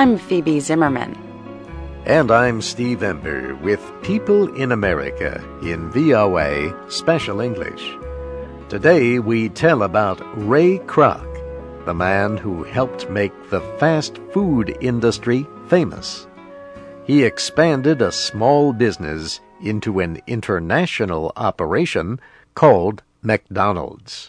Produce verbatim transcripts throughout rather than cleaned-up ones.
I'm Phoebe Zimmerman. And I'm Steve Ember with People in America in V O A Special English. Today we tell about Ray Kroc, the man who helped make the fast food industry famous. He expanded a small business into an international operation called McDonald's.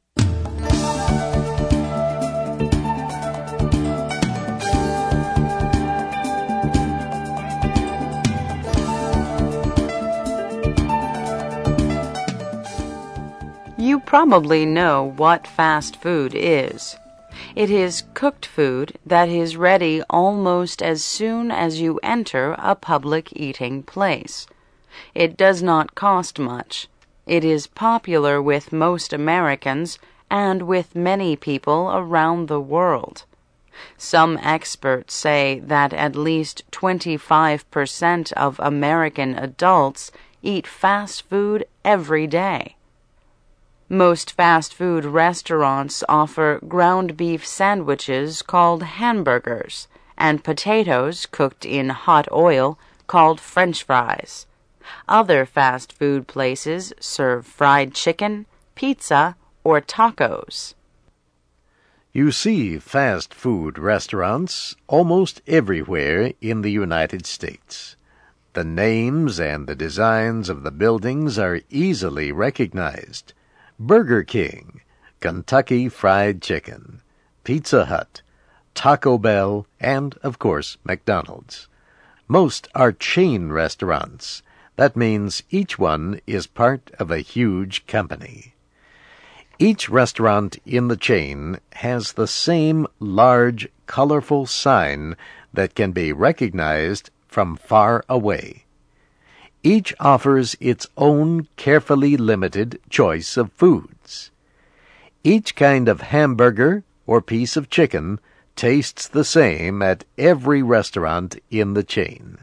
You probably know what fast food is. It is cooked food that is ready almost as soon as you enter a public eating place. It does not cost much. It is popular with most Americans and with many people around the world. Some experts say that at least twenty-five percent of American adults eat fast food every day. Most fast food restaurants offer ground beef sandwiches called hamburgers and potatoes cooked in hot oil called French fries. Other fast food places serve fried chicken, pizza, or tacos. You see fast food restaurants almost everywhere in the United States. The names and the designs of the buildings are easily recognized. Burger King, Kentucky Fried Chicken, Pizza Hut, Taco Bell, and, of course, McDonald's. Most are chain restaurants. That means each one is part of a huge company. Each restaurant in the chain has the same large, colorful sign that can be recognized from far away. Each offers its own carefully limited choice of foods. Each kind of hamburger or piece of chicken tastes the same at every restaurant in the chain.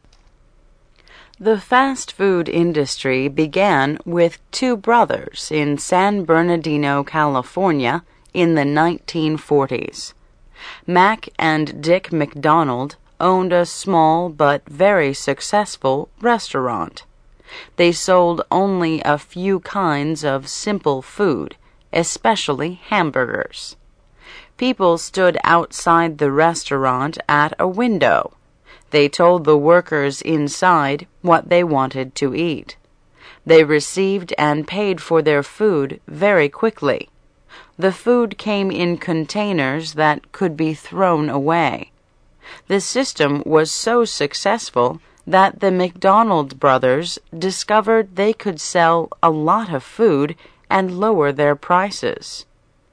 The fast food industry began with two brothers in San Bernardino, California, in the nineteen forties. Mac and Dick McDonald owned a small but very successful restaurant. They sold only a few kinds of simple food, especially hamburgers. People stood outside the restaurant at a window. They told the workers inside what they wanted to eat. They received and paid for their food very quickly. The food came in containers that could be thrown away. The system was so successful that the McDonald brothers discovered they could sell a lot of food and lower their prices.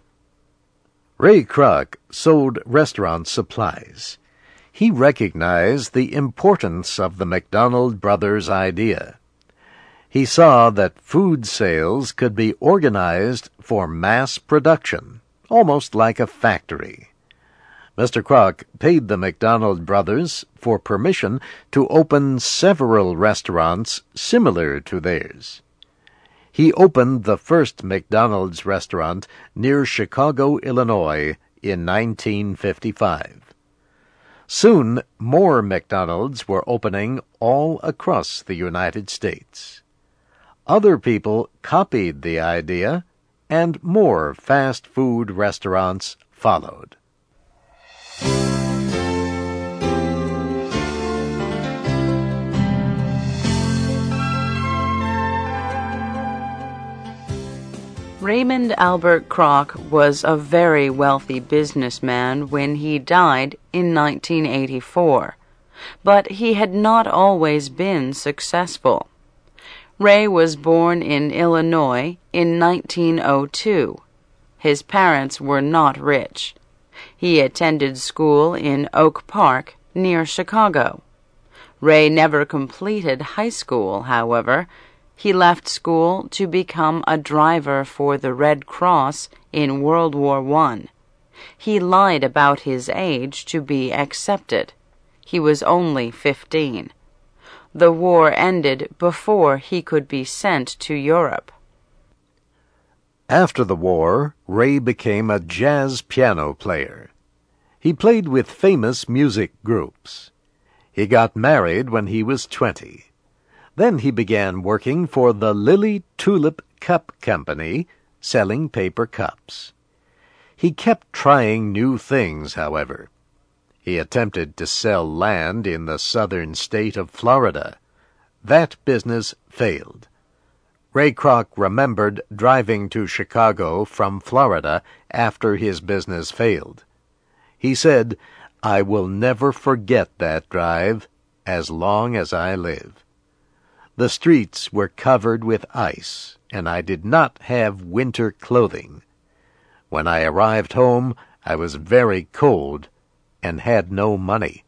Ray Kroc sold restaurant supplies. He recognized the importance of the McDonald brothers' idea. He saw that food sales could be organized for mass production, almost like a factory. Mister Kroc paid the McDonald brothers for permission to open several restaurants similar to theirs. He opened the first McDonald's restaurant near Chicago, Illinois, in nineteen fifty-five. Soon, more McDonald's were opening all across the United States. Other people copied the idea, and more fast food restaurants followed. Raymond Albert Kroc was a very wealthy businessman when he died in nineteen eighty-four, but he had not always been successful. Ray was born in Illinois in nineteen oh two. His parents were not rich. He attended school in Oak Park, near Chicago. Ray never completed high school, however. He left school to become a driver for the Red Cross in World War One. He lied about his age to be accepted. He was only fifteen. The war ended before he could be sent to Europe. After the war, Ray became a jazz piano player. He played with famous music groups. He got married when he was twenty. Then he began working for the Lily Tulip Cup Company, selling paper cups. He kept trying new things, however. He attempted to sell land in the southern state of Florida. That business failed. Ray Kroc remembered driving to Chicago from Florida after his business failed. He said, "I will never forget that drive as long as I live. The streets were covered with ice, and I did not have winter clothing. When I arrived home, I was very cold and had no money."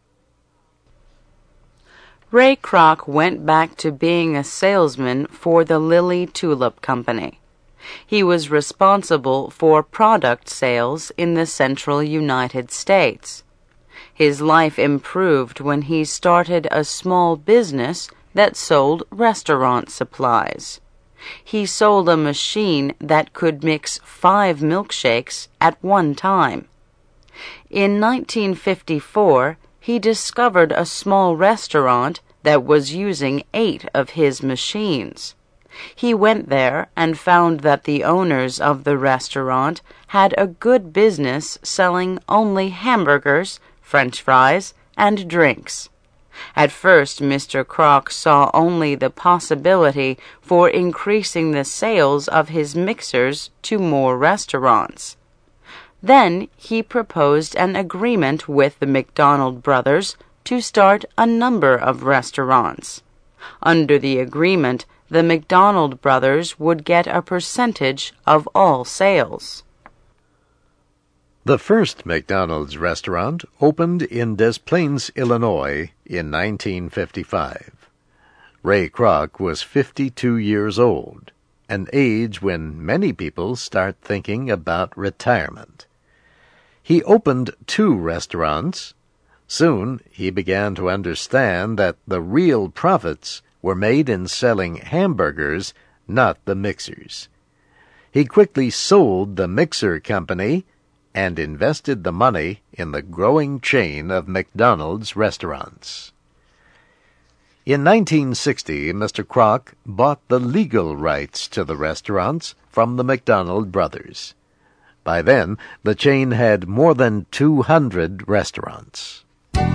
Ray Kroc went back to being a salesman for the Lily Tulip Company. He was responsible for product sales in the central United States. His life improved when he started a small business that sold restaurant supplies. He sold a machine that could mix five milkshakes at one time. In nineteen fifty-four, he discovered a small restaurant that was using eight of his machines. He went there and found that the owners of the restaurant had a good business selling only hamburgers, French fries, and drinks. At first, Mister Kroc saw only the possibility for increasing the sales of his mixers to more restaurants. Then he proposed an agreement with the McDonald brothers to start a number of restaurants. Under the agreement, the McDonald brothers would get a percentage of all sales. The first McDonald's restaurant opened in Des Plaines, Illinois, in nineteen fifty-five. Ray Kroc was fifty-two years old, an age when many people start thinking about retirement. He opened two restaurants. Soon he began to understand that the real profits were made in selling hamburgers, not the mixers. He quickly sold the mixer company and invested the money in the growing chain of McDonald's restaurants. In nineteen sixty, Mister Kroc bought the legal rights to the restaurants from the McDonald brothers. By then, the chain had more than two hundred restaurants.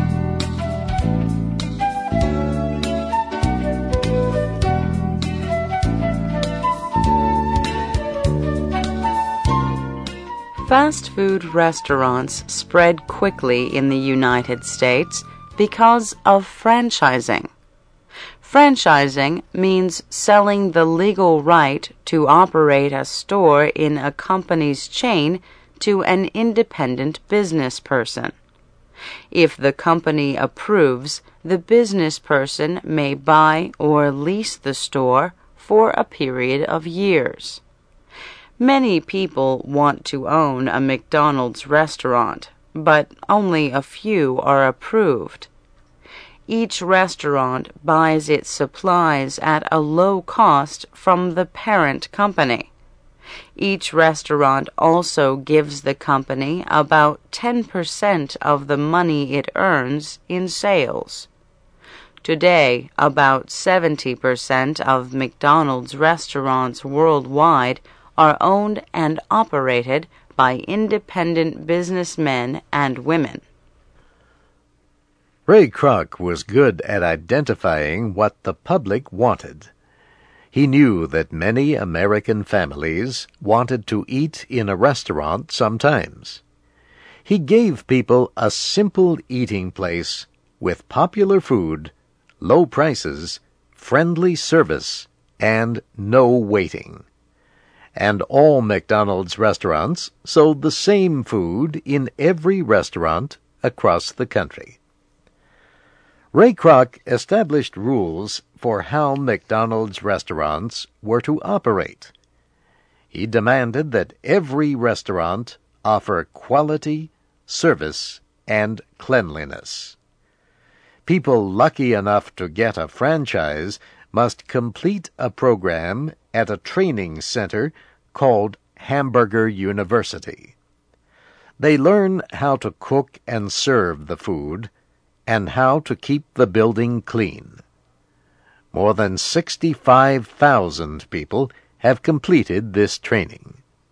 Fast food restaurants spread quickly in the United States because of franchising. Franchising means selling the legal right to operate a store in a company's chain to an independent business person. If the company approves, the business person may buy or lease the store for a period of years. Many people want to own a McDonald's restaurant, but only a few are approved. Each restaurant buys its supplies at a low cost from the parent company. Each restaurant also gives the company about ten percent of the money it earns in sales. Today, about seventy percent of McDonald's restaurants worldwide are owned and operated by independent businessmen and women. Ray Kroc was good at identifying what the public wanted. He knew that many American families wanted to eat in a restaurant sometimes. He gave people a simple eating place with popular food, low prices, friendly service, and no waiting. And all McDonald's restaurants sold the same food in every restaurant across the country. Ray Kroc established rules for how McDonald's restaurants were to operate. He demanded that every restaurant offer quality, service, and cleanliness. People lucky enough to get a franchise must complete a program at a training center called Hamburger University. They learn how to cook and serve the food and how to keep the building clean. More than sixty-five thousand people have completed this training.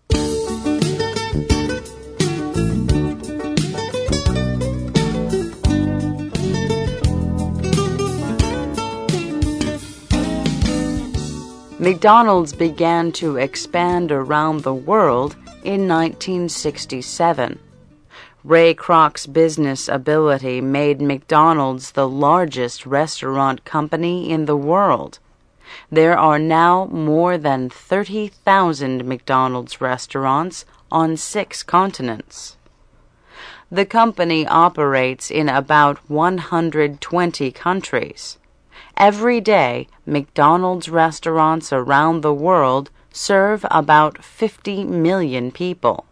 McDonald's began to expand around the world in nineteen sixty-seven. Ray Kroc's business ability made McDonald's the largest restaurant company in the world. There are now more than thirty thousand McDonald's restaurants on six continents. The company operates in about one hundred twenty countries. Every day, McDonald's restaurants around the world serve about fifty million people.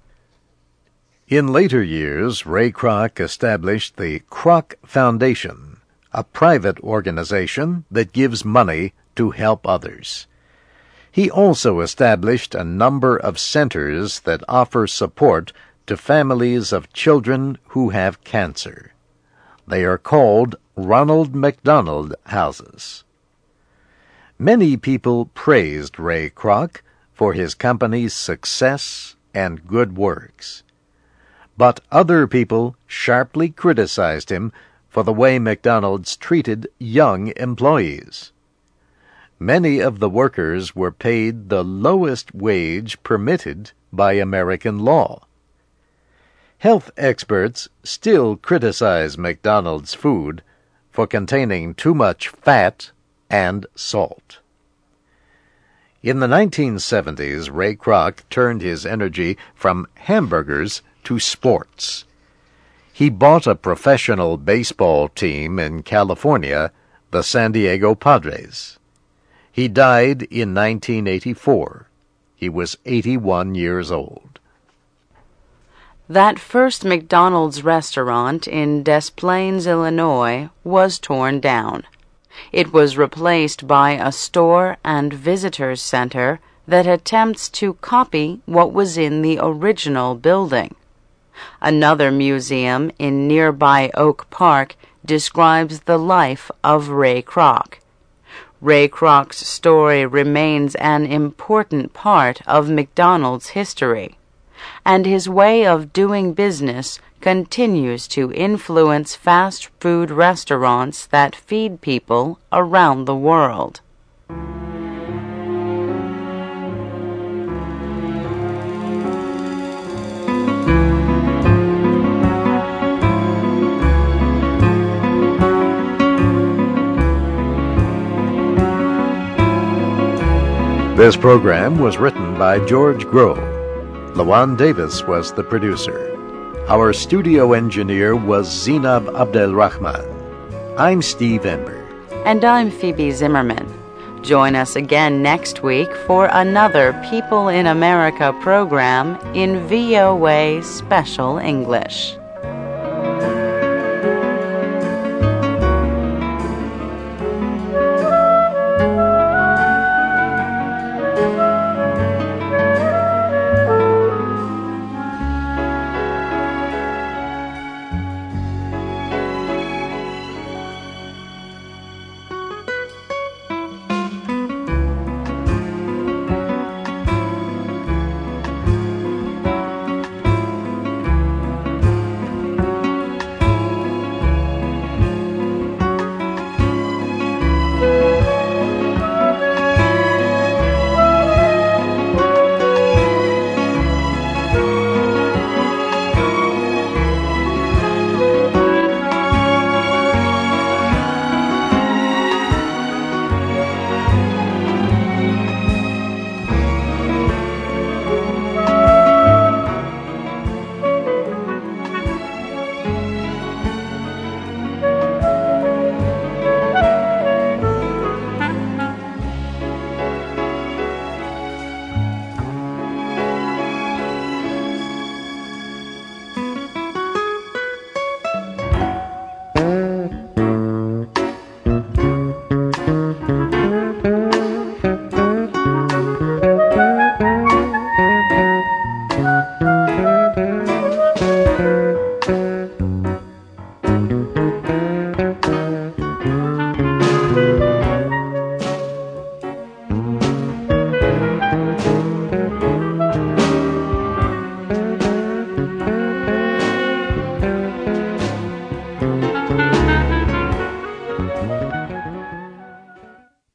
In later years, Ray Kroc established the Kroc Foundation, a private organization that gives money to help others. He also established a number of centers that offer support to families of children who have cancer. They are called Ronald McDonald Houses. Many people praised Ray Kroc for his company's success and good works. But other people sharply criticized him for the way McDonald's treated young employees. Many of the workers were paid the lowest wage permitted by American law. Health experts still criticize McDonald's food for containing too much fat and salt. In the nineteen seventies, Ray Kroc turned his energy from hamburgers to sports. He bought a professional baseball team in California, the San Diego Padres. He died in nineteen eighty-four. He was eighty-one years old. That first McDonald's restaurant in Des Plaines, Illinois, was torn down. It was replaced by a store and visitors center that attempts to copy what was in the original building. Another museum in nearby Oak Park describes the life of Ray Kroc. Ray Kroc's story remains an important part of McDonald's history, and his way of doing business continues to influence fast food restaurants that feed people around the world. This program was written by George Groh. Lawan Davis was the producer. Our studio engineer was Zinab Abdelrahman. I'm Steve Ember. And I'm Phoebe Zimmerman. Join us again next week for another People in America program in V O A Special English.